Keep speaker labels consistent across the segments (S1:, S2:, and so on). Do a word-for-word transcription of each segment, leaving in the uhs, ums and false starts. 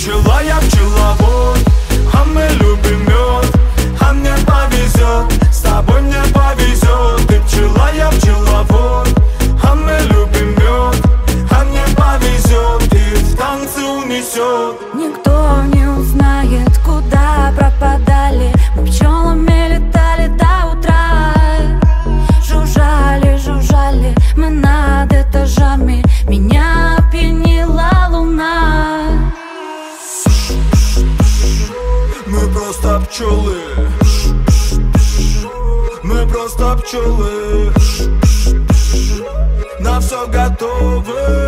S1: пчела, я пчеловод, а мы любим мед, а мне повезет, с тобой мне повезет. Ты пчела, я пчеловод, а мы любим мед, а мне повезет, и в танцы унесет.
S2: Никто не узнает, куда пропадали. Мы пчелами летали до утра. Жужжали, жужжали мы над этажами. Меня опьянила луна.
S1: Мы просто пчелы, мы просто пчелы, на все готовы,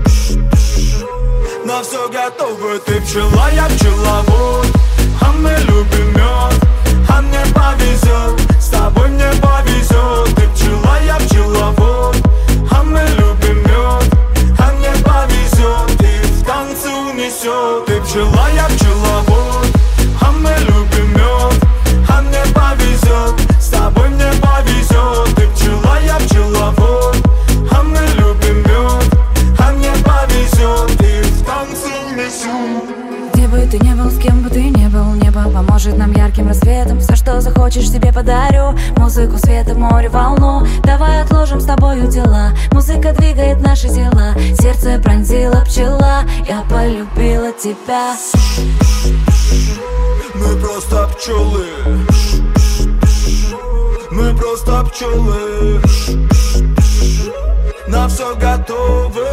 S1: на все готовы. Ты пчела, я пчеловод, а мы любим мед, а мне повезет, с тобой мне повезет. Ты пчела, я пчеловод, а мы любим мед, а мне повезет, и в танцы унесет. Ты пчела, я пчеловод, а мы любим мед, а мне повезет, с тобой мне повезет. Ты пчела, я пчеловод, а мы любим мед, а мне повезет, и в танцы унесет.
S2: Где бы ты не был, с кем бы ты не был, небо поможет нам ярким рассветом. Все, что захочешь, тебе подарю. Музыку, света, море, волну. Давай отложим с тобою дела. Музыка двигает наши тела. Сердце пронзила пчела. Я полюбила тебя.
S1: Мы просто пчелы, мы просто пчелы, на все готовы,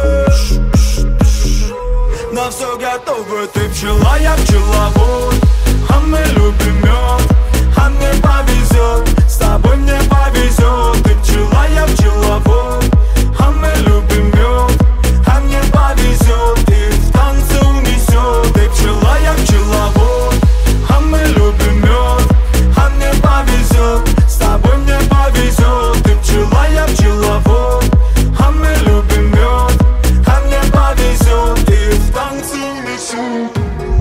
S1: на все готовы. Ты пчела, я пчеловод, а мы любим мед, а мне повезет, с тобой мне повезет. Ты пчела, я пчеловод, а мы любим мед, а мне повезет, и в танцы унесет. Ты пчела, я пчеловод, а мы любим мед, а мне повезет, с тобой мне повезет. Ты пчела, я пчеловод, а мы любим мед, а мне повезет, и в танцы унесет.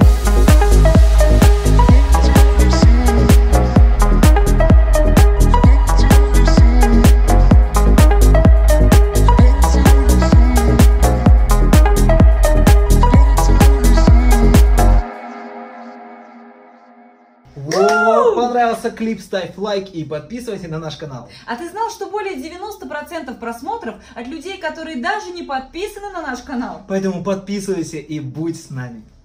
S3: Вот, понравился клип, ставь лайк и подписывайся на наш канал.
S4: А ты знал, что более девяноста процентов просмотров от людей, которые даже не подписаны на наш канал?
S3: Поэтому подписывайся и будь с нами.